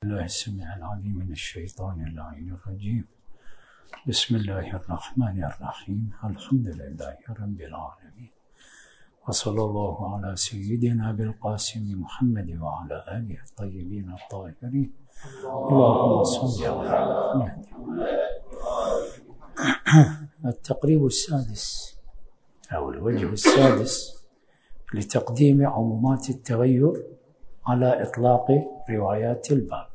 الله السميع العليم من الشيطان اللعين الرجيم. بسم الله الرحمن الرحيم. الحمد لله رب العالمين، وصلى الله على سيدنا بالقاسم محمد وعلى آله الطيبين الطاهرين. اللهم صل على محمد. التقريب السادس أو الوجه السادس لتقديم عمومات التغير على إطلاق روايات الباب.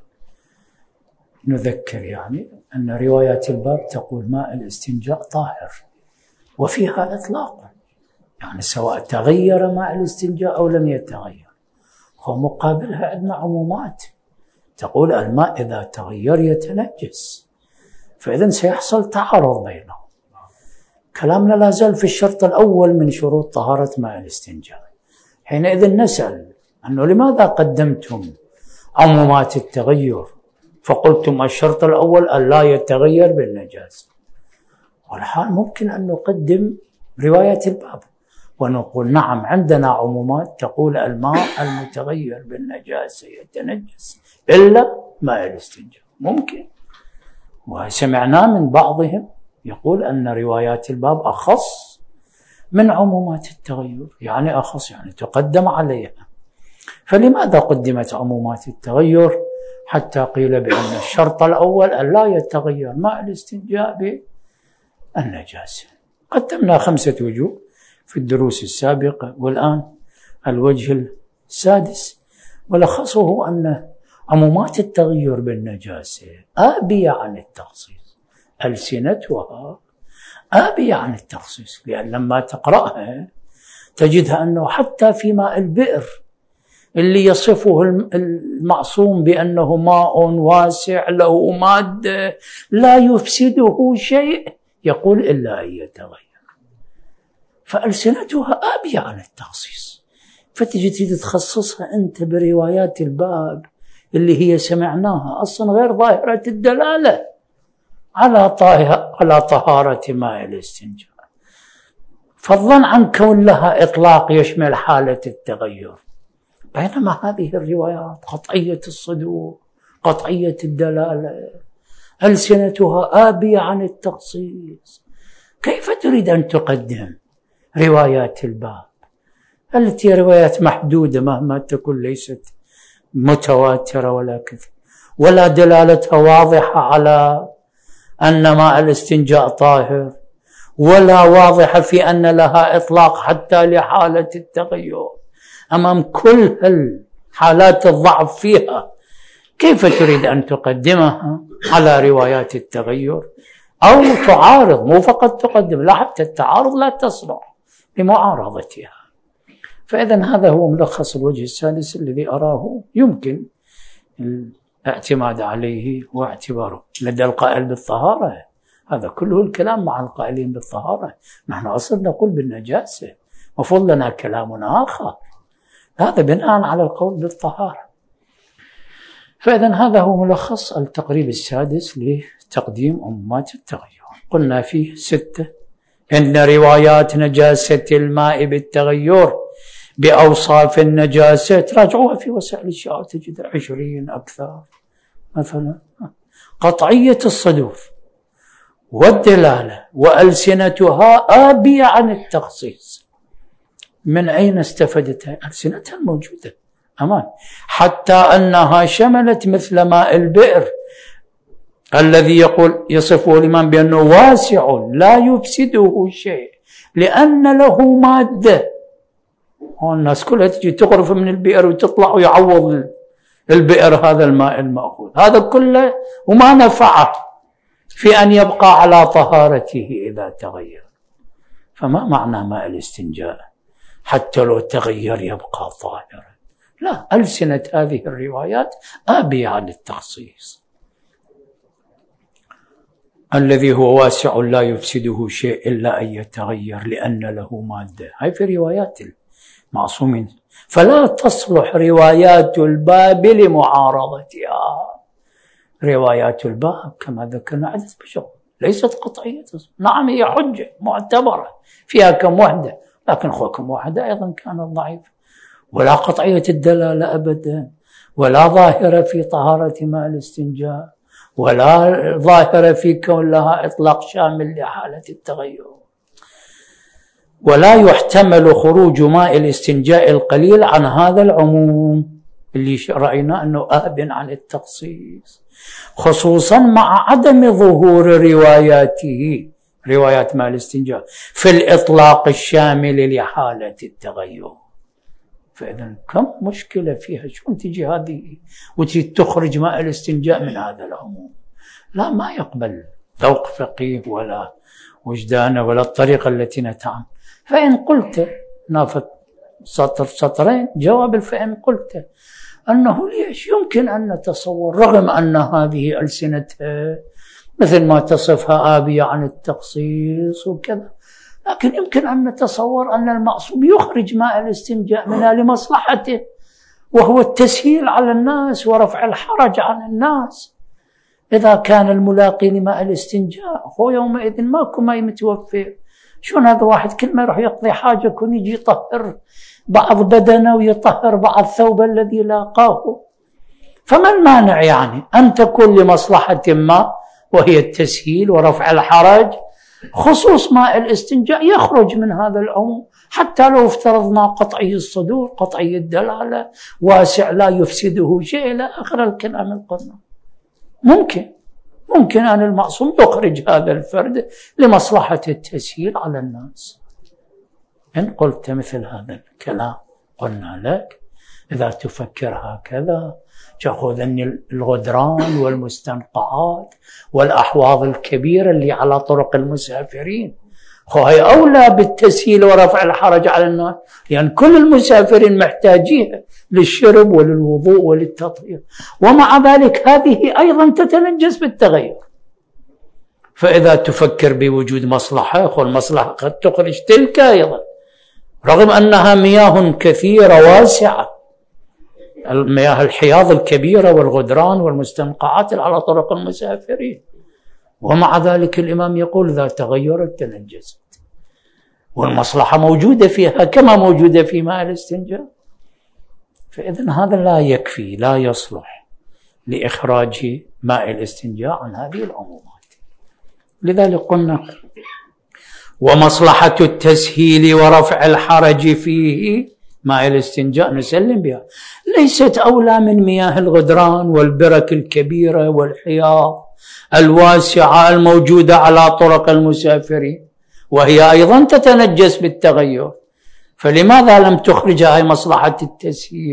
نذكر أن روايات الباب تقول ماء الاستنجاء طاهر، وفيها إطلاق، سواء تغير ماء الاستنجاء أو لم يتغير. ومقابلها عندنا عمومات تقول الماء إذا تغير يتنجس، فإذن سيحصل تعارض بينهم. كلامنا لا زال في الشرط الأول من شروط طهارة ماء الاستنجاء. حينئذ نسأل أنه لماذا قدمتم عمومات التغير فقلتم الشرط الأول أن لا يتغير بالنجاسة، والحال ممكن أن نقدم رواية الباب ونقول نعم عندنا عمومات تقول الماء المتغير بالنجاسة يتنجس إلا ماء الاستنجاء، ممكن. وسمعنا من بعضهم يقول أن روايات الباب أخص من عمومات التغير، أخص تقدم عليها. فلماذا قدمت عمومات التغير؟ حتى قيل بأن الشرط الأول أن لا يتغير ماء الاستنجاء بالنجاسة. قدمنا 5 وجوه في الدروس السابقة، والآن الوجه السادس ولخصه أن عمومات التغير بالنجاسة آبية عن التخصيص، ألسنتها آبية عن التخصيص، لأن لما تقرأها تجدها أنه حتى في ماء البئر اللي يصفه المعصوم بأنه ماء واسع له مادة لا يفسده شيء، يقول إلا أن يتغير. فألسنتها آبية عن التخصيص، فتجي تخصصها أنت بروايات الباب اللي هي سمعناها أصلا غير ظاهرة الدلالة على طهارة ماء الاستنجاء، فضلا عن كون لها إطلاق يشمل حالة التغير. بينما هذه الروايات قطعية الصدور، قطعية الدلالة، ألسنتها آبية عن التخصيص. كيف تريد أن تقدم روايات الباب التي روايات محدودة مهما تكون، ليست متواترة ولا كذا، ولا دلالتها واضحة على أن ماء الاستنجاء طاهر، ولا واضحة في أن لها إطلاق حتى لحالة التغير. أمام كل حالات الضعف فيها كيف تريد أن تقدمها على روايات التغير أو تعارض؟ مو فقط تقدم، لا، حتى التعارض لا تصلح لمعارضتها. فإذن هذا هو ملخص الوجه السادس الذي أراه يمكن الاعتماد عليه واعتباره لدى القائل بالطهارة. هذا كله الكلام مع القائلين بالطهارة، نحن أصلا نقول بالنجاسة، مفروض لنا كلام آخر، هذا بناء على القول بالطهارة. فإذن هذا هو ملخص التقريب السادس لتقديم عمومات التغير. قلنا فيه 6: إن روايات نجاسة الماء بالتغير بأوصاف النجاسة تراجعوها في وسائل الشائعة تجد 20 أكثر. مثلا قطعية الصدور والدلالة وألسنتها آبية عن التخصيص. من أين استفدتها؟ ألسنتها الموجودة أمان، حتى أنها شملت مثل ماء البئر الذي يصفه الإمام بأنه واسع لا يفسده شيء لأن له مادة. الناس كلها تجي تغرف من البئر وتطلع ويعوض البئر هذا الماء المأخوذ، هذا كله وما نفعه في أن يبقى على طهارته إذا تغير. فما معنى ماء الاستنجاء حتى لو تغير يبقى طاهرا؟ لا، ألسنة هذه الروايات آبية عن التخصيص. الذي هو واسع لا يفسده شيء إلا أن يتغير لأن له مادة، هاي في روايات المعصومين. فلا تصلح روايات الباب لمعارضتها. روايات الباب كما ذكرنا عدد بشر، ليست قطعية. نعم هي حجة معتبرة فيها كم وحدة، لكن كم واحدة أيضا كانت ضعيفة، ولا قطعية الدلالة أبدا، ولا ظاهرة في طهارة ماء الاستنجاء، ولا ظاهرة في كون لها إطلاق شامل لحالة التغير. ولا يحتمل خروج ماء الاستنجاء القليل عن هذا العموم اللي رأينا أنه آب عن التخصيص، خصوصا مع عدم ظهور روايات ماء الاستنجاء في الإطلاق الشامل لحالة التغير. فإذا كم مشكلة فيها، شلون تجي هذه وتريد تخرج ماء الاستنجاء من هذا العموم؟ لا، ما يقبل ذوق فقيه ولا وجدان ولا الطريقة التي نتعامل. فإن قلت نافت سطرين جواب، فإن قلت أنه ليش يمكن أن نتصور رغم أن هذه ألسنتها مثل ما تصفها آبية عن التخصيص وكذا، لكن يمكن أن نتصور أن المعصوم يخرج ماء الاستنجاء منها لمصلحته، وهو التسهيل على الناس ورفع الحرج عن الناس. إذا كان الملاقي لماء الاستنجاء هو يومئذ ماكو ماء متوفر، شون هذا واحد كل ما يروح يقضي حاجة كون يجي يطهر بعض بدنه ويطهر بعض ثوب الذي لاقاه؟ فما المانع يعني أن تكون لمصلحة ما وهي التسهيل ورفع الحرج خصوص ماء الاستنجاء يخرج من هذا العموم، حتى لو افترضنا قطعي الصدور قطعي الدلالة واسع لا يفسده شيء إلى آخر الكلام القرآن. ممكن أن المعصوم يخرج هذا الفرد لمصلحة التسهيل على الناس. إن قلت مثل هذا الكلام قلنا لك إذا تفكر هكذا تأخذ أن الغدران والمستنقعات والأحواض الكبيرة اللي على طرق المسافرين هي أولى بالتسهيل ورفع الحرج على الناس، لأن كل المسافرين محتاجيها للشرب وللوضوء وللتطهير، ومع ذلك هذه أيضا تتنجس بالتغير. فإذا تفكر بوجود مصلحة، المصلحة قد تخرج تلك أيضا رغم أنها مياه كثيرة واسعة، المياه الحياض الكبيرة والغدران والمستنقعات على طرق المسافرين، ومع ذلك الإمام يقول إذا تغيرت تنجست، والمصلحة موجودة فيها كما موجودة في ماء الاستنجاء. فإذن هذا لا يكفي، لا يصلح لإخراج ماء الاستنجاء عن هذه العمومات. لذلك قلنا ومصلحة التسهيل ورفع الحرج فيه ماء الاستنجاء نسلم بها ليست أولى من مياه الغدران والبرك الكبيرة والحياض الواسعة الموجودة على طرق المسافرين، وهي أيضا تتنجس بالتغير. فلماذا لم تخرج هاي مصلحة التسهيل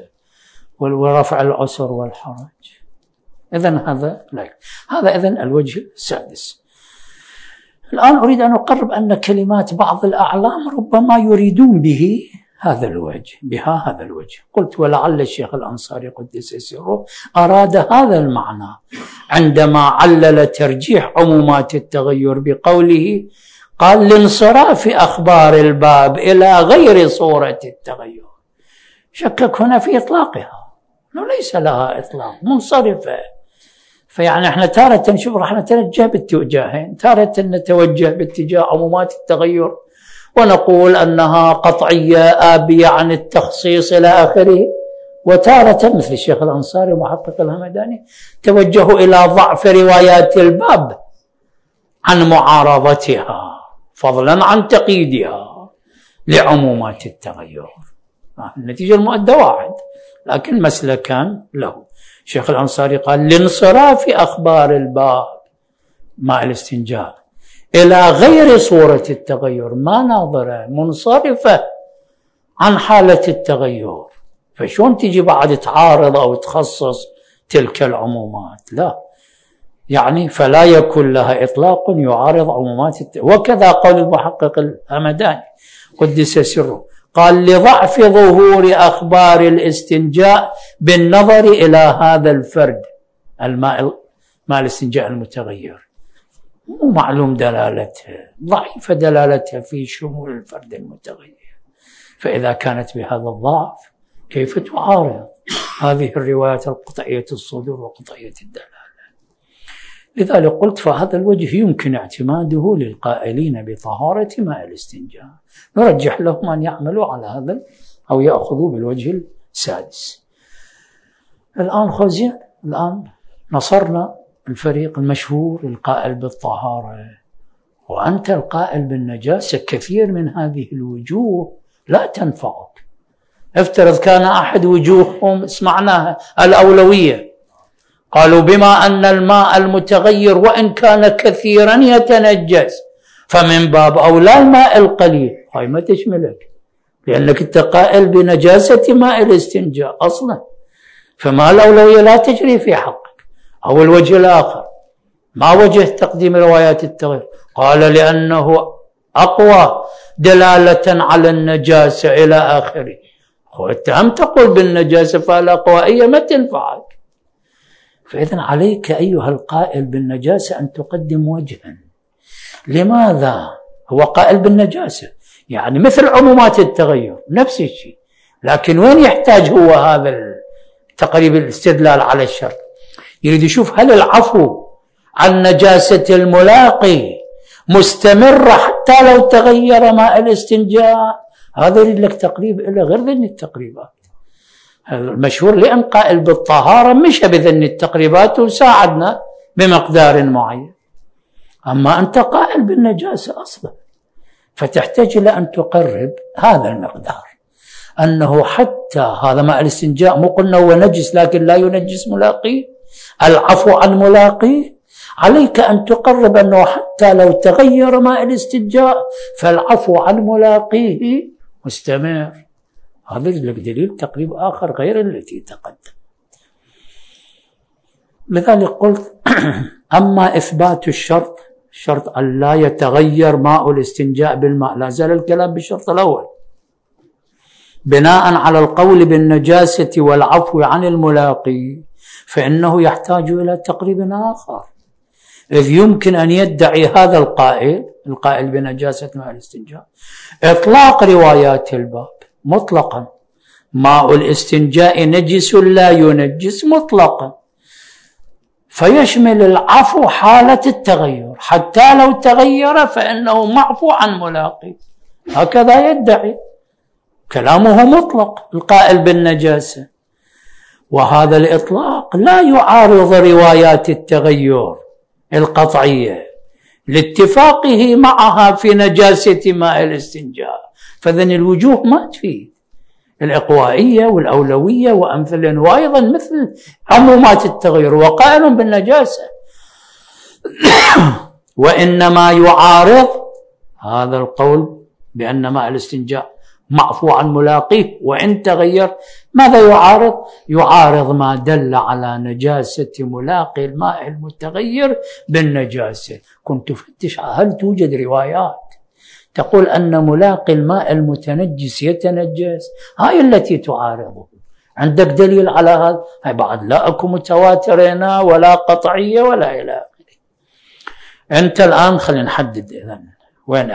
ورفع العسر والحرج؟ إذن هذا لا. هذا إذن الوجه السادس. الآن أريد أن أقرب أن كلمات بعض الأعلام ربما يريدون به هذا الوجه. قلت ولعل الشيخ الأنصاري قدس سره أراد هذا المعنى عندما علل ترجيح عمومات التغير بقوله قال لانصراف أخبار الباب إلى غير صورة التغير. شكك هنا في إطلاقها، أنه ليس لها إطلاق، منصرفة. فيعني احنا تارة نشوف راح نتوجه باتجاهين، تارة نتوجه باتجاه عمومات التغير ونقول أنها قطعية آبية عن التخصيص إلى آخره، وتارة مثل الشيخ الأنصاري ومحقق الهمداني توجهوا إلى ضعف روايات الباب عن معارضتها فضلا عن تقييدها لعمومات التغير. النتيجة المؤدى واحد، لكن مسلكان له. الشيخ الأنصاري قال لانصراف أخبار الباب مع الاستنجاء إلى غير صورة التغير، ما ناظرة منصرفة عن حالة التغير، فشون تجي بعد تعارض أو تخصص تلك العمومات؟ لا، يعني فلا يكون لها إطلاق يعارض عمومات وكذا قول المحقق الهمداني قدس سره قال لضعف ظهور أخبار الاستنجاء بالنظر إلى هذا الفرد الماء الاستنجاء المتغير، مو معلوم دلالتها، ضعيفة دلالتها في شمول الفرد المتغير. فإذا كانت بهذا الضعف كيف تعارض هذه الروايات القطعية الصدور وقطعية الدلالة؟ لذلك قلت فهذا الوجه يمكن اعتماده للقائلين بطهارة ماء الاستنجاء، نرجح لهم أن يعملوا على هذا أو يأخذوا بالوجه السادس. الآن خوزين، الآن نصرنا الفريق المشهور القائل بالطهارة، وأنت القائل بالنجاسة. كثير من هذه الوجوه لا تنفعك. افترض كان أحد وجوههم اسمعناها الأولوية، قالوا بما أن الماء المتغير وإن كان كثيرا يتنجس فمن باب أولى الماء القليل، هاي ما تشملك لأنك أنت قائل بنجاسة ماء الاستنجاء أصلا، فما الأولوية لا تجري في حقك. أو الوجه الآخر، ما وجه تقديم روايات التغير؟ قال لأنه أقوى دلالة على النجاسة إلى آخره. وأنت هم تقول بالنجاسة، فالأقوائية ما تنفعك. فإذن عليك أيها القائل بالنجاسة أن تقدم وجها. لماذا؟ هو قائل بالنجاسة، يعني مثل عمومات التغير نفس الشيء، لكن وين يحتاج هو هذا تقريب الاستدلال على الشرط؟ يريد يشوف هل العفو عن نجاسة الملاقي مستمرة حتى لو تغير ماء الاستنجاء. هذا يريد لك تقريب إلى غير ذن التقريبات. المشهور لأن قائل بالطهارة مشى بذن التقريبات وساعدنا بمقدار معين، أما أنت قائل بالنجاسة أصلا، فتحتاج إلى أن تقرب هذا المقدار، أنه حتى هذا ماء الاستنجاء مو قلنا هو نجس لكن لا ينجس ملاقيه، العفو عن ملاقيه. عليك أن تقرب أنه حتى لو تغير ماء الاستنجاء فالعفو عن ملاقيه مستمر. هذا لك دليل تقريب آخر غير التي تقدم. لذلك قلت أما إثبات الشرط، شرط أن لا يتغير ماء الاستنجاء بالماء، لا زال الكلام بالشرط الأول بناء على القول بالنجاسة والعفو عن الملاقي، فإنه يحتاج إلى تقريب آخر. إذ يمكن أن يدعي هذا القائل بنجاسة ماء الاستنجاء إطلاق روايات الباب مطلقا، ماء الاستنجاء نجس لا ينجس مطلقا، فيشمل العفو حالة التغير، حتى لو تغير فإنه معفو عن ملاقي. هكذا يدعي، كلامه مطلق القائل بالنجاسة، وهذا الإطلاق لا يعارض روايات التغير القطعية لاتفاقه معها في نجاسة ماء الاستنجاء. فذن الوجوه ما تفيد، الإقوائية والأولوية وأمثل، وأيضا مثل عمومات التغير وقائل بالنجاسة. وإنما يعارض هذا القول بأن ماء الاستنجاء معفو عن ملاقيه وإن تغير. ماذا يعارض؟ يعارض ما دل على نجاسة ملاقي الماء المتغير بالنجاسة. كنت تفتش هل توجد روايات تقول أن ملاقي الماء المتنجس يتنجس؟ هاي التي تعارضه. عندك دليل على هذا؟ هاي بعد لا أكو متواترين ولا قطعية ولا إلى آخره. أنت الآن خلينا نحدد إذن وين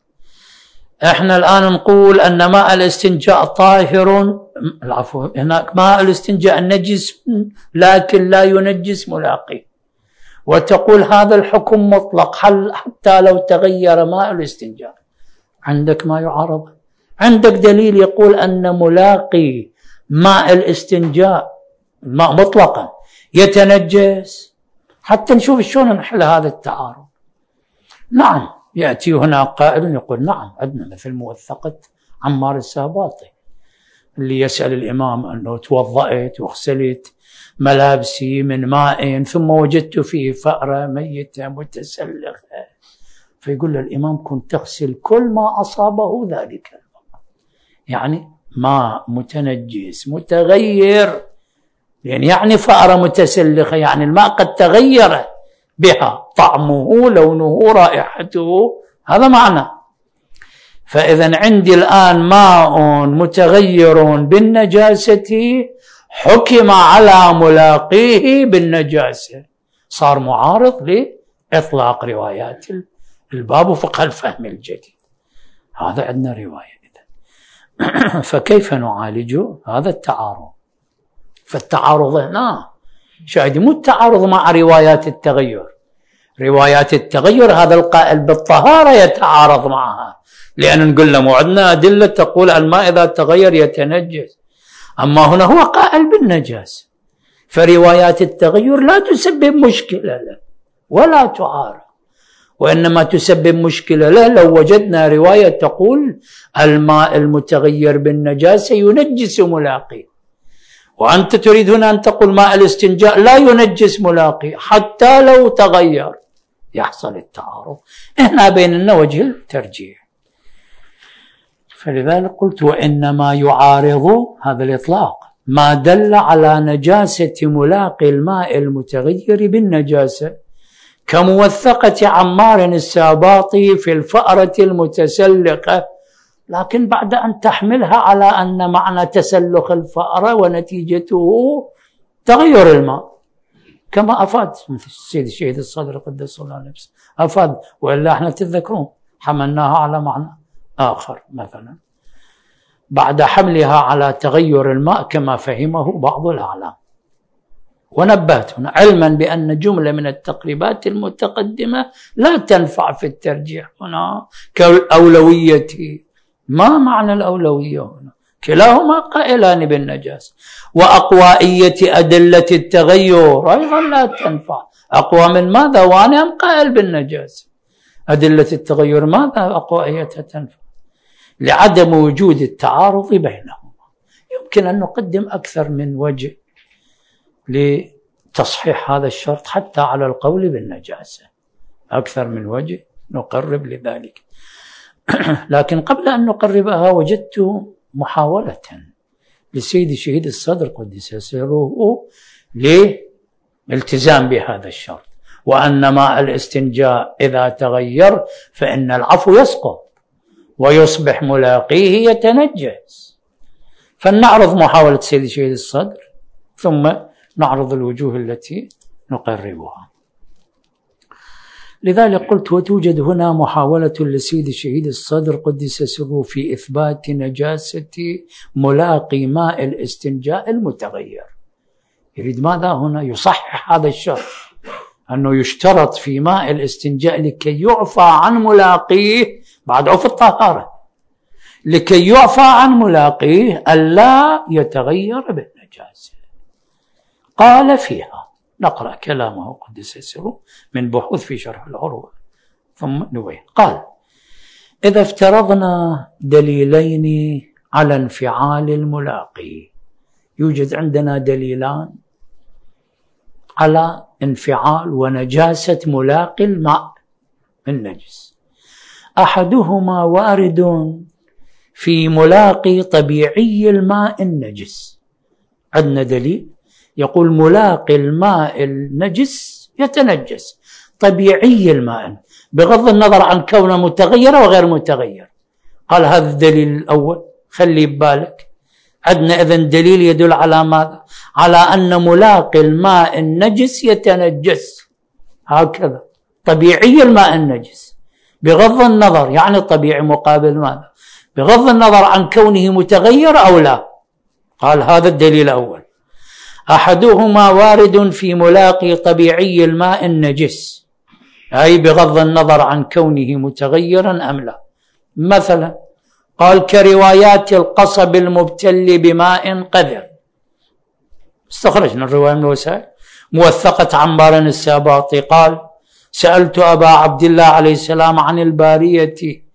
إحنا الآن نقول أن ماء الاستنجاء طاهر، العفو هناك ماء الاستنجاء نجس لكن لا ينجس ملاقيه، وتقول هذا الحكم مطلق حتى لو تغير ماء الاستنجاء. عندك ما يعارض؟ عندك دليل يقول أن ملاقي ماء الاستنجاء ماء مطلقا يتنجس؟ حتى نشوف شلون نحل هذا التعارض. نعم، يأتي هنا قائل يقول نعم عندنا مثل موثقة عمار الساباطي اللي يسأل الإمام أنه توضأت وغسلت ملابسي من ماء ثم وجدت فيه فأرة ميتة متسلخة، فيقول له الإمام كنت تغسل كل ما أصابه ذلك الماء، يعني ماء متنجس متغير، يعني فأرة متسلخة، يعني الماء قد تغير بها طعمه لونه رائحته، هذا معنى. فإذا عندي الآن ماء متغير بالنجاسة حكم على ملاقيه بالنجاسة، صار معارض لإطلاق روايات الباب وفقه الفهم الجديد. هذا عندنا رواية إذن. فكيف نعالج هذا التعارض؟ فالتعارض هنا شاهد مو التعارض مع روايات التغير. روايات التغير هذا القائل بالطهارة يتعارض معها، لأن نقول له عندنا أدلة تقول الماء إذا تغير يتنجس، أما هنا هو قائل بالنجاسة. فروايات التغير لا تسبب مشكلة له ولا تعارض، وإنما تسبب مشكلة له لو وجدنا رواية تقول الماء المتغير بالنجاسة ينجس ملاقيه، وأنت تريد هنا أن تقول ماء الاستنجاء لا ينجس ملاقيه حتى لو تغير، يحصل التعارض. هنا بيننا وجه الترجيح. فلذلك قلت وإنما يعارض هذا الإطلاق ما دل على نجاسة ملاقي الماء المتغير بالنجاسة، كموثقة عمار الساباطي في الفأرة المتسلقة، لكن بعد أن تحملها على أن معنى تسلق الفأرة ونتيجته تغير الماء، كما أفاد السيد الشهيد الصدر قدس الله نفسه أفاد، وإلا احنا تذكرون حملناها على معنى آخر مثلا بعد حملها على تغير الماء كما فهمه بعض الأعلام. ونبهت هنا علما بأن جملة من التقريبات المتقدمة لا تنفع في الترجيح هنا كالأولوية. ما معنى الأولوية هنا؟ كلاهما قائلان بالنجاسة، وأقوائية أدلة التغير أيضا لا تنفع. أقوى من ماذا؟ وأنا أم قائل بالنجاسة. أدلة التغير ماذا أقوائيتها تنفع؟ لعدم وجود التعارض بينهما. يمكن أن نقدم أكثر من وجه لتصحيح هذا الشرط حتى على القول بالنجاسة، أكثر من وجه نقرب لذلك. لكن قبل أن نقربها وجدت محاولة لسيد شهيد الصدر قدس سره للالتزام بهذا الشرط، وأن ماء الاستنجاء إذا تغير فإن العفو يسقط ويصبح ملاقيه يتنجس. فلنعرض محاولة سيد شهيد الصدر ثم نعرض الوجوه التي نقربها. لذلك قلت وتوجد هنا محاولة لسيد الشهيد الصدر قدس سره في إثبات نجاسة ملاقي ماء الاستنجاء المتغير. يريد ماذا هنا؟ يصحح هذا الشرط، أنه يشترط في ماء الاستنجاء لكي يعفى عن ملاقيه بعد عفو الطهارة، لكي يعفى عن ملاقيه ألا يتغير بالنجاسة. قال فيها، نقرأ كلامه قدس سره من بحوث في شرح العروة ثم نبين. قال: إذا افترضنا دليلين على انفعال الملاقي، يوجد عندنا دليلان على انفعال ونجاسة ملاقي الماء النجس، أحدهما وارد في ملاقي طبيعي الماء النجس. عندنا دليل يقول ملاقي الماء النجس يتنجس، طبيعي الماء بغض النظر عن كونه متغير وغير متغير. قال هذا الدليل الأول، خلي ببالك. عندنا إذن دليل يدل على ماذا؟ على أن ملاقي الماء النجس يتنجس، هكذا طبيعي الماء النجس بغض النظر، يعني طبيعي مقابل ماذا؟ بغض النظر عن كونه متغير أو لا. قال هذا الدليل الأول، أحدهما وارد في ملاقي طبيعي الماء النجس، أي بغض النظر عن كونه متغيرا أم لا. مثلا قال كروايات القصب المبتل بماء قذر، استخرجنا الرواية من الوسائل، موثقة عمار الساباطي قال: سألت أبا عبد الله عليه السلام عن البارية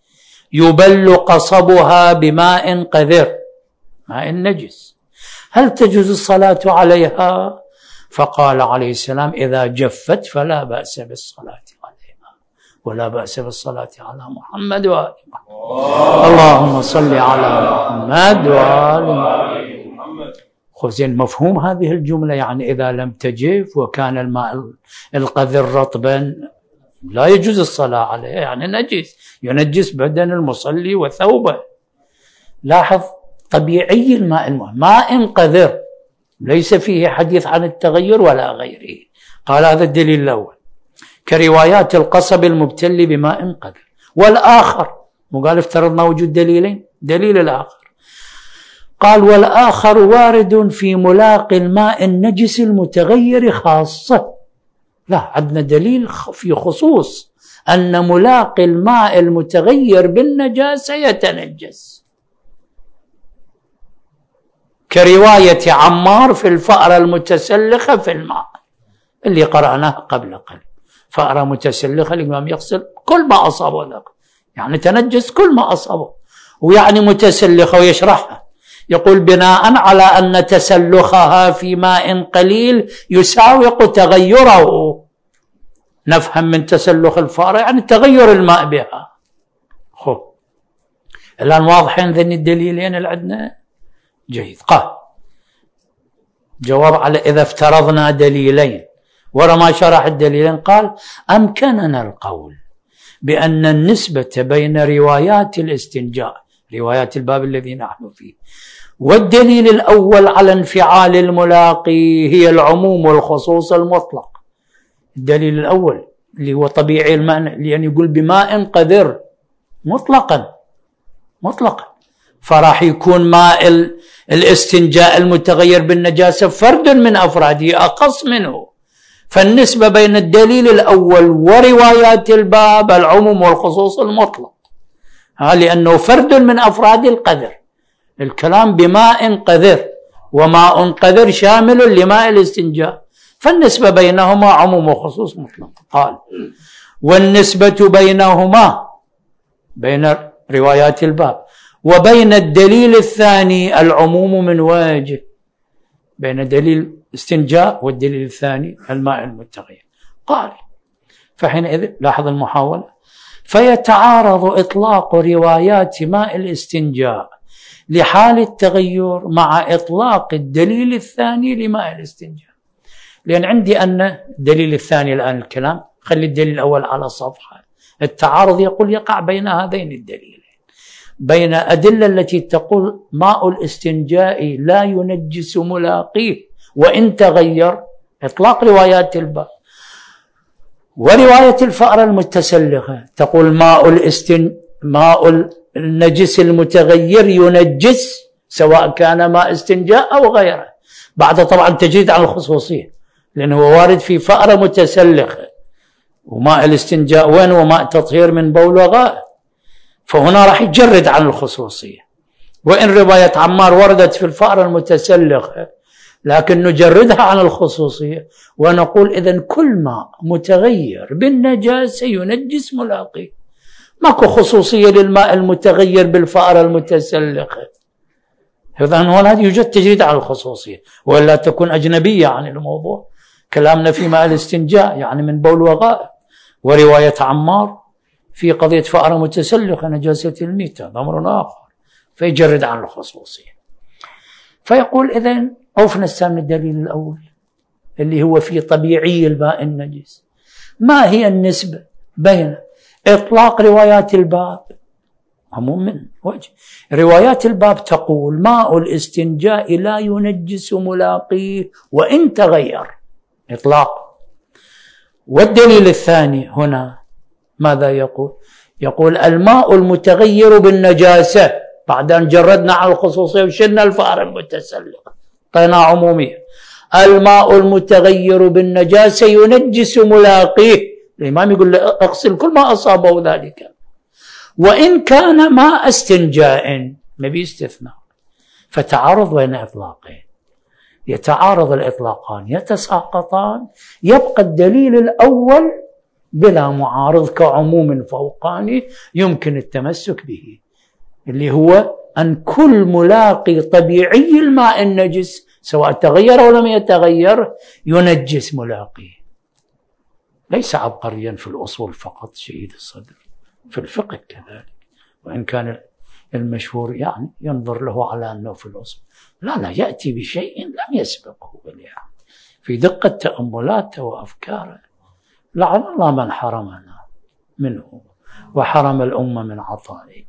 يبل قصبها بماء قذر، ماء النجس، هل تجوز الصلاة عليها؟ فقال عليه السلام: إذا جفت فلا بأس بالصلاة عليها، ولا بأس بالصلاة على محمد وآل محمد. اللهم صل على محمد وآل محمد. خذين مفهوم هذه الجملة، يعني إذا لم تجف وكان الماء القذر رطبا لا يجوز الصلاة عليه، يعني نجس، ينجس بدن المصلي وثوبه. لاحظ طبيعي الماء، ماء قذر ليس فيه حديث عن التغير ولا غيره. قال هذا الدليل الأول كروايات القصب المبتل بماء قذر. والآخر، وقال افترضنا وجود دليلين، دليل الآخر قال: والآخر وارد في ملاقي الماء النجس المتغير خاصة. لا، عندنا دليل في خصوص أن ملاقي الماء المتغير بالنجاسة يتنجس، كرواية عمار في الفأرة المتسلخة في الماء اللي قرأناه قبل قليل. فأرة متسلخة الإمام يغسل كل ما أصابه ذاك، يعني تنجس كل ما أصابه، ويعني متسلخة ويشرحها. يقول بناء على أن تسلخها في ماء قليل يساوق تغيره، نفهم من تسلخ الفأرة يعني تغير الماء بها. الآن واضحين ذني الدليلين اللي عندنا؟ جيد. قال جواب على إذا افترضنا دليلين، ورا ما شرح الدليلين قال أمكننا القول بأن النسبة بين روايات الاستنجاء، روايات الباب الذي نحن فيه، والدليل الأول على انفعال الملاقي هي العموم والخصوص المطلق. الدليل الأول اللي هو طبيعي المعنى، لأن يقول بماء قذر مطلقا، فراح يكون ماء الاستنجاء المتغير بالنجاسة فرد من أفراده أقص منه. فالنسبة بين الدليل الأول وروايات الباب العموم والخصوص المطلق، لأنه فرد من أفراد القذر. الكلام بماء قذر، وماء قذر شامل لماء الاستنجاء، فالنسبة بينهما عموم وخصوص مطلق. قال والنسبة بينهما، بين روايات الباب وبين الدليل الثاني العموم من وجه، بين دليل استنجاء والدليل الثاني الماء المتغير. قال فحينئذ لاحظ المحاولة، فيتعارض إطلاق روايات ماء الاستنجاء لحال التغير مع إطلاق الدليل الثاني لماء الاستنجاء. لأن عندي أن الدليل الثاني الآن الكلام، خلي الدليل الأول على صفحة. التعارض يقول يقع بين هذين الدليلين، بين أدلة التي تقول ماء الاستنجاء لا ينجس ملاقيه وإن تغير، إطلاق روايات الباب، ورواية الفأرة المتسلخة تقول ماء النجس المتغير ينجس سواء كان ماء استنجاء أو غيره، بعد طبعا تجريد عن الخصوصية، لأنه وارد في فأرة متسلخة، وماء الاستنجاء وين؟ وماء تطهير من بول وغائط، فهنا راح يجرد عن الخصوصية. وإن رواية عمار وردت في الفأرة المتسلخة لكن نجردها عن الخصوصية، ونقول إذن كل ماء متغير بالنجاسة ينجس ملاقيه، ماكو خصوصية للماء المتغير بالفأرة المتسلخة. إذن هنا يوجد تجريد عن الخصوصية، ولا تكون أجنبية عن الموضوع. كلامنا في ماء الاستنجاء يعني من بول وغائط، ورواية عمار في قضية فأرة متسلخة نجاسة الميتة أمر آخر، فيجرد عن الخصوصية. فيقول إذن عرفنا السام الدليل الأول اللي هو في طبيعي الماء النجس، ما هي النسبة بين إطلاق روايات الباب عموم من وجه؟ روايات الباب تقول ماء الاستنجاء لا ينجس ملاقيه وإن تغير، إطلاق. والدليل الثاني هنا ماذا يقول؟ يقول الماء المتغير بالنجاسة، بعد أن جردنا عن الخصوصية وشلنا الفأرة المتسلخة طينا عمومية، الماء المتغير بالنجاسة ينجس ملاقيه. الإمام يقول له اغسل كل ما أصابه ذلك، وإن كان ماء استنجاء، ما بيستثناء. فتعارض بين إطلاقين، يتعارض الإطلاقان يتساقطان، يبقى الدليل الأول بلا معارض كعموم فوقاني يمكن التمسك به، اللي هو أن كل ملاقي طبيعي الماء النجس سواء تغير أو لم يتغير ينجس ملاقيه. ليس عبقريا في الأصول فقط، شديد الصدر في الفقه كذلك، وإن كان المشهور يعني ينظر له على أنه في الأصول لا يأتي بشيء لم يسبقه يعني في دقة تأملاته وأفكاره. لعن الله من حرمنا منه وحرم الأمة من عطائه.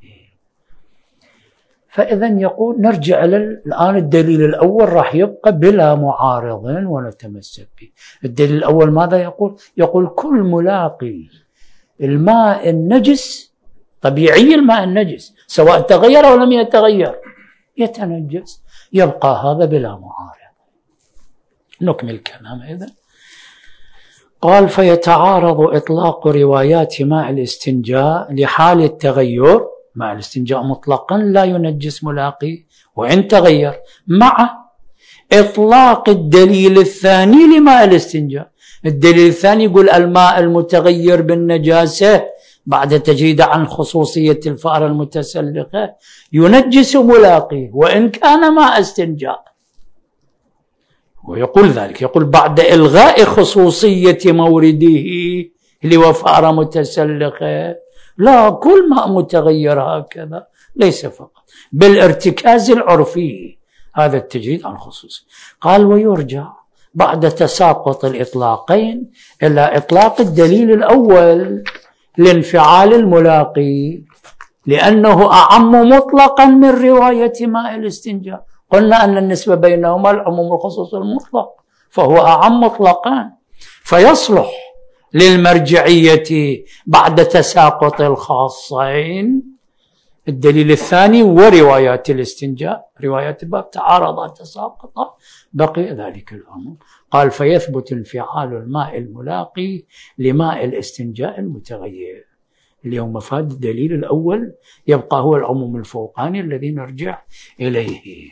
فإذن يقول نرجع الآن الدليل الأول راح يبقى بلا معارض ونتمسك به. الدليل الأول ماذا يقول؟ يقول كل ملاقي الماء النجس طبيعي الماء النجس سواء تغير أو لم يتغير يتنجس، يبقى هذا بلا معارض. نكمل الكلام. إذن قال فيتعارض إطلاق روايات ماء الاستنجاء لحال التغير ماء الاستنجاء مطلقا لا ينجس ملاقي وإن تغير، مع إطلاق الدليل الثاني لماء الاستنجاء. الدليل الثاني يقول الماء المتغير بالنجاسة بعد تجريد عن خصوصية الفأرة المتسلخة ينجس ملاقيه وإن كان ماء استنجاء. ويقول ذلك، يقول بعد إلغاء خصوصية مورده اللي هو فأرة متسلخة، لا، كل ماء متغير هكذا، ليس فقط بالارتكاز العرفي هذا التجريد عن خصوصية. قال ويرجع بعد تساقط الإطلاقين إلى إطلاق الدليل الأول لانفعال الملاقي، لأنه أعم مطلقا من رواية ماء الاستنجاء. قلنا أن النسبة بينهما العموم والخصوص المطلق، فهو أعم مطلقا، فيصلح للمرجعية بعد تساقط الخاصين الدليل الثاني وروايات الاستنجاء. روايات الباب تعارضا تساقطا، بقي ذلك الأمر. قال فيثبت انفعال الماء الملاقي لماء الاستنجاء المتغير. اليوم مفاد الدليل الأول يبقى هو العموم الفوقاني الذي نرجع إليه.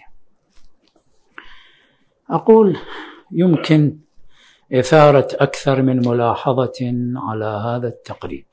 أقول يمكن إثارة أكثر من ملاحظة على هذا التقريب.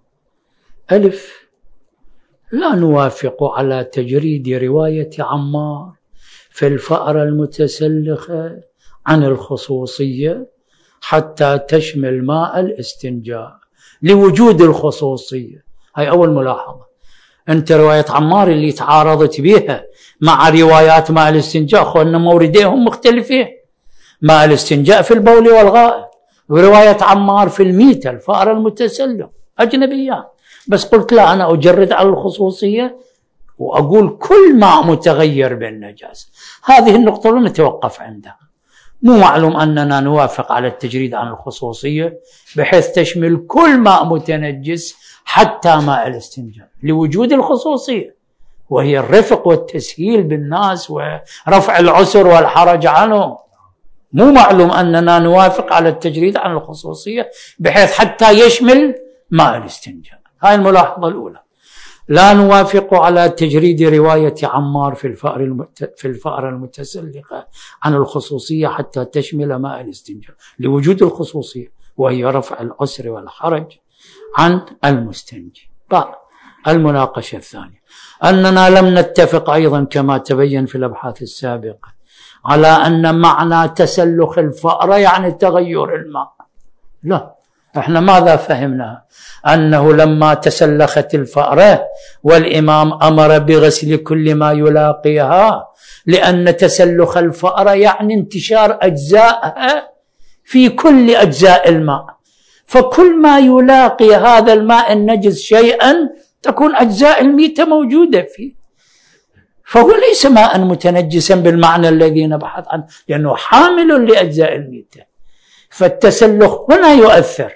ألف، لا نوافق على تجريد رواية عمار في الفأرة المتسلخة عن الخصوصية حتى تشمل ماء الاستنجاء لوجود الخصوصية. هاي أول ملاحظة. أنت رواية عمار اللي تعارضت بها مع روايات ماء الاستنجاء، أخواننا مورديهم مختلفين. ماء الاستنجاء في البول والغائط، ورواية عمار في الميتة الفأرة المتسلخ، أجنبيان. بس قلت لا، أنا أجرد على الخصوصية وأقول كل ماء متغير بالنجاسة. هذه النقطة لا نتوقف عندها. مو معلوم أننا نوافق على التجريد عن الخصوصية بحيث تشمل كل ماء متنجس حتى ماء الاستنجاء لوجود الخصوصية، وهي الرفق والتسهيل بالناس ورفع العسر والحرج عنه. مو معلوم أننا نوافق على التجريد عن الخصوصية بحيث حتى يشمل ماء الاستنجاء. هاي الملاحظة الأولى. لا نوافق على تجريد رواية عمار في الفأرة المتسلخة عن الخصوصية حتى تشمل ماء الاستنجاء لوجود الخصوصية، وهي رفع العسر والحرج عن المستنجي. المناقشة الثانية أننا لم نتفق أيضا كما تبين في الأبحاث السابقة على أن معنى تسلخ الفأرة يعني تغير الماء. لا، احنا ماذا فهمنا؟ أنه لما تسلخت الفأرة والإمام أمر بغسل كل ما يلاقيها، لأن تسلخ الفأرة يعني انتشار أجزائها في كل أجزاء الماء، فكل ما يلاقي هذا الماء النجس شيئا تكون أجزاء الميتة موجودة فيه، فهو ليس ماء متنجسا بالمعنى الذي نبحث عنه، لأنه حامل لأجزاء الميتة. فالتسلخ هنا يؤثر،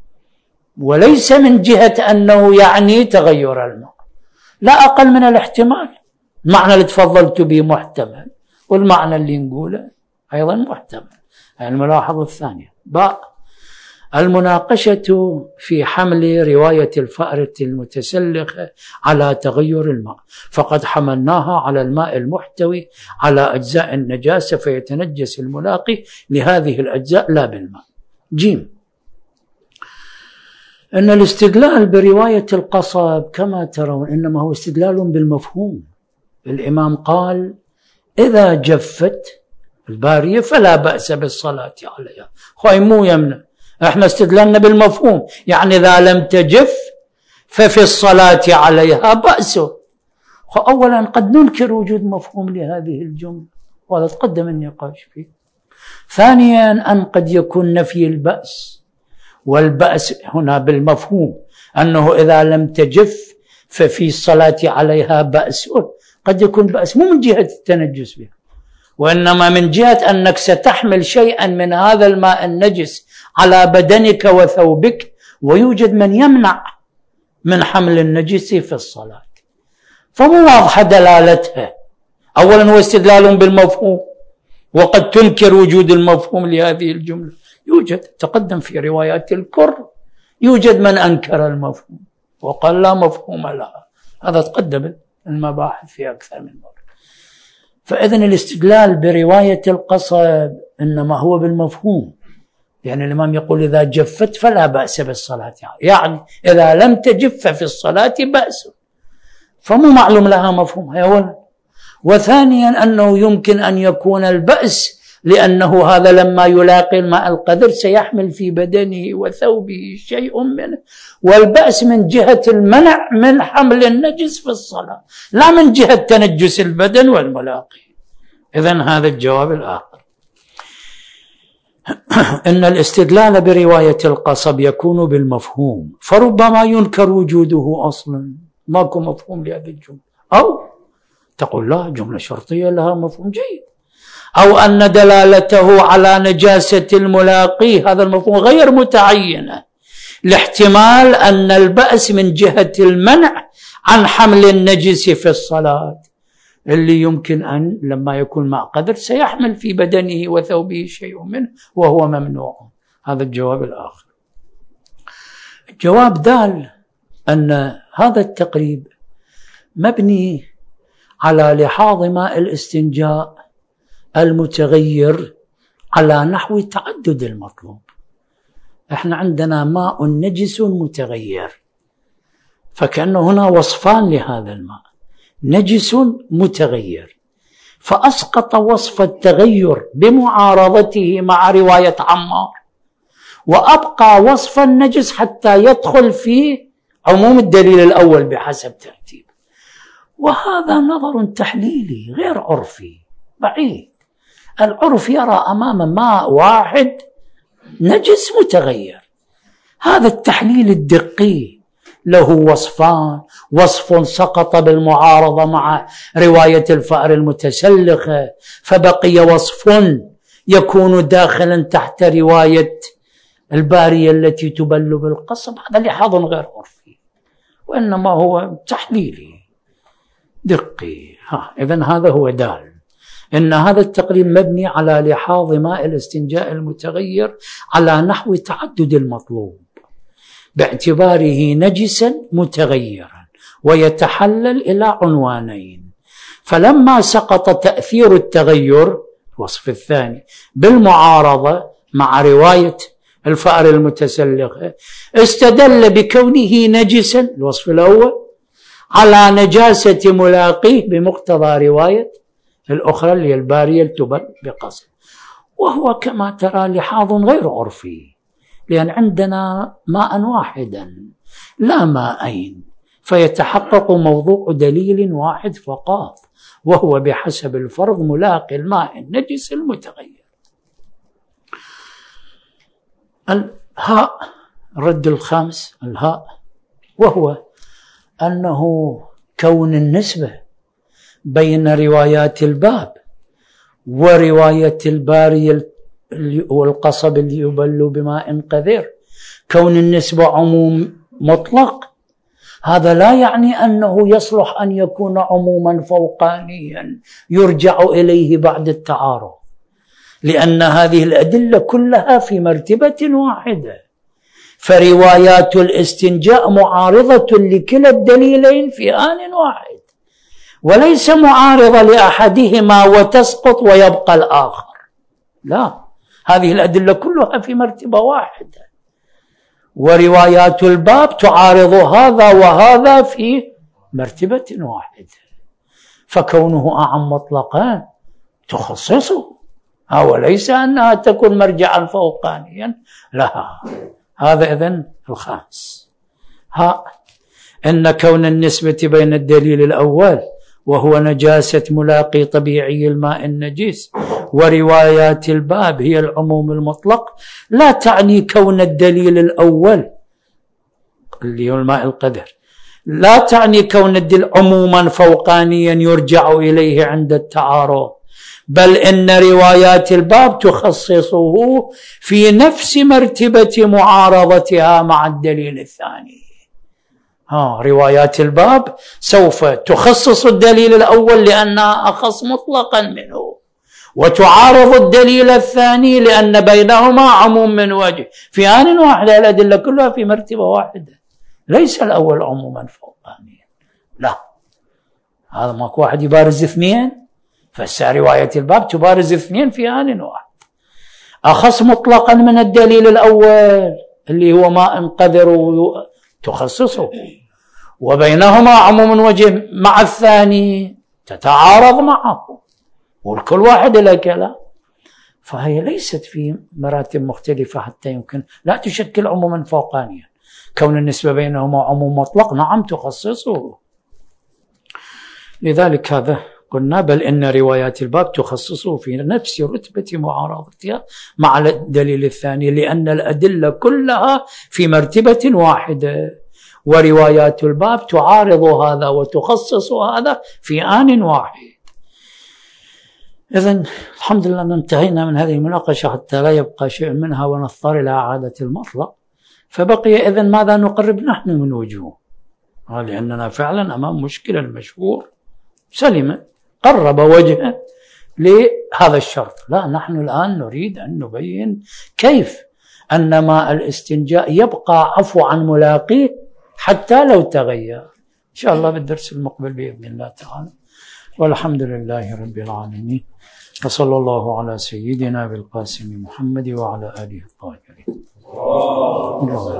وليس من جهة أنه يعني تغير الماء، لا أقل من الاحتمال. المعنى اللي تفضلت به محتمل، والمعنى اللي نقوله أيضا محتمل. الملاحظة الثانية، المناقشة في حمل رواية الفأرة المتسلخة على تغير الماء، فقد حملناها على الماء المحتوي على أجزاء النجاسة فيتنجس الملاقي لهذه الأجزاء لا بالماء. جيم، أن الاستدلال برواية القصب كما ترون إنما هو استدلال بالمفهوم. الإمام قال إذا جفت البارية فلا بأس بالصلاة عليها، خوي مو يمنع، احنا استدلالنا بالمفهوم، يعني إذا لم تجف ففي الصلاة عليها بأس. أولا قد ننكر وجود مفهوم لهذه الجملة، وهذا تقدم النقاش فيه. ثانيا أن قد يكون نفي البأس، والبأس هنا بالمفهوم، أنه إذا لم تجف ففي الصلاة عليها بأس. قد يكون بأس مو من جهة التنجس بها، وإنما من جهة أنك ستحمل شيئا من هذا الماء النجس على بدنك وثوبك، ويوجد من يمنع من حمل النجس في الصلاة، فمو واضحة دلالتها. أولا هو استدلال بالمفهوم، وقد تنكر وجود المفهوم لهذه الجملة. يوجد تقدم في روايات الكر، يوجد من أنكر المفهوم وقال لا مفهوم لها، هذا تقدم المباحث في أكثر من مرة. فإذن الاستدلال برواية القصب إنما هو بالمفهوم، يعني الإمام يقول إذا جفت فلا بأس بالصلاة، يعني إذا لم تجف في الصلاة بأس، فمو معلوم لها مفهوم أولا. وثانيا أنه يمكن أن يكون البأس لأنه هذا لما يلاقي الماء القذر سيحمل في بدنه وثوبه شيء منه، والبأس من جهة المنع من حمل النجس في الصلاة، لا من جهة تنجس البدن والملاقي. إذن هذا الجواب الآخر. إن الاستدلال برواية القصب يكون بالمفهوم، فربما ينكر وجوده أصلا، ماكو مفهوم لهذه الجملة، أو تقول لا جملة شرطية لها مفهوم جيد، أو أن دلالته على نجاسة الملاقي هذا المفهوم غير متعينة، لاحتمال أن البأس من جهة المنع عن حمل النجس في الصلاة، اللي يمكن أن لما يكون ماء قدر سيحمل في بدنه وثوبه شيء منه وهو ممنوع. هذا الجواب الآخر. الجواب دال أن هذا التقريب مبني على لحاظ ماء الاستنجاء المتغير على نحو تعدد المطلوب. احنا عندنا ماء نجس متغير، فكأنه هنا وصفان لهذا الماء، نجس متغير، فأسقط وصف التغير بمعارضته مع رواية عمار، وأبقى وصف النجس حتى يدخل في عموم الدليل الأول بحسب ترتيب. وهذا نظر تحليلي غير عرفي بعيد. العرف يرى أمام ماء واحد نجس متغير. هذا التحليل الدقي له وصفان، وصف سقط بالمعارضة مع رواية الفأر المتسلخة، فبقي وصف يكون داخلا تحت رواية البارية التي تبل بالقصب. هذا لحاظ غير عرفي، وإنما هو تحليلي دقي. إذن هذا هو دال إن هذا التقريب مبني على لحاظ ماء الاستنجاء المتغير على نحو تعدد المطلوب باعتباره نجسا متغيرا ويتحلل إلى عنوانين. فلما سقط تأثير التغير الوصف الثاني بالمعارضة مع رواية الفأر المتسلخة، استدل بكونه نجسا الوصف الأول على نجاسة ملاقيه بمقتضى رواية الأخرى اللي هي البارية التبل بقصد. وهو كما ترى لحاظ غير عرفي، لأن عندنا ماء واحدا لا ماءين، فيتحقق موضوع دليل واحد فقط، وهو بحسب الفرض ملاقي الماء النجس المتغير. الهاء الرد الخامس الهاء، وهو أنه كون النسبة بين روايات الباب ورواية الباري والقصب اللي يبل بماء قذر، كون النسبة عموم مطلق، هذا لا يعني أنه يصلح أن يكون عموما فوقانيا يرجع إليه بعد التعارض، لأن هذه الأدلة كلها في مرتبة واحدة، فروايات الاستنجاء معارضة لكلا الدليلين في آن واحد، وليس معارضة لأحدهما وتسقط ويبقى الآخر، لا، هذه الأدلة كلها في مرتبة واحدة، وروايات الباب تعارض هذا وهذا في مرتبة واحدة، فكونه أعم مطلقا تخصصه، وليس أنها تكون مرجعا فوقانيا لها. هذا إذن الخامس. إن كون النسبة بين الدليل الأول وهو نجاسة ملاقي طبيعي الماء النجيس وروايات الباب هي العموم المطلق، لا تعني كون الدليل الأول اللي هو الماء القذر، لا تعني كون الدليل عموما فوقانيا يرجع إليه عند التعارض، بل إن روايات الباب تخصصه في نفس مرتبة معارضتها مع الدليل الثاني. روايات الباب سوف تخصص الدليل الأول لأنها أخص مطلقا منه، وتعارض الدليل الثاني لأن بينهما عموم من وجه في آن واحد. الأدلة كلها في مرتبة واحدة، ليس الأول عموما فوقانيا، لا، هذا ماكو واحد يبارز اثنين، رواية الباب تبارز اثنين في آن واحد. أخص مطلقا من الدليل الأول اللي هو ما انقذر تخصصه، وبينهما عموم وجه مع الثاني تتعارض معه، والكل واحد له كلام، فهي ليست في مراتب مختلفة حتى يمكن لا تشكل عموما فوقانيا. كون النسبة بينهما عموم مطلق نعم تخصصه. لذلك هذا قلنا بل إن روايات الباب تخصصه في نفس رتبة معارضتها مع الدليل الثاني، لأن الأدلة كلها في مرتبة واحدة، وروايات الباب تعارض هذا وتخصص هذا في آن واحد. إذن الحمد لله انتهينا من هذه المناقشة حتى لا يبقى شيء منها ونضطر إلى إعادة المطلق. فبقي إذن ماذا نقرب نحن من وجوه، لأننا فعلا أمام مشكلة المشهور سلمة قرب وجهه لهذا الشرط. لا، نحن الآن نريد أن نبين كيف أن ماء الاستنجاء يبقى عفو عن ملاقيه حتى لو تغير. إن شاء الله بالدرس المقبل بإذن الله تعالى. والحمد لله رب العالمين، وصلى الله على سيدنا بالقاسم محمد وعلى آله الطاهرين.